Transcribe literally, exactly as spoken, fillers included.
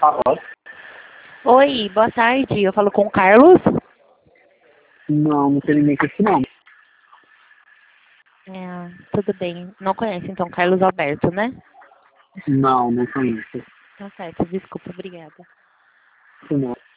Alô? Oi, boa tarde. Eu falo com o Carlos. Não, não tem ninguém com esse nome. É, tudo bem. Não conhece então Carlos Alberto, né? Não, não conheço. Tá certo, desculpa, obrigada. Não.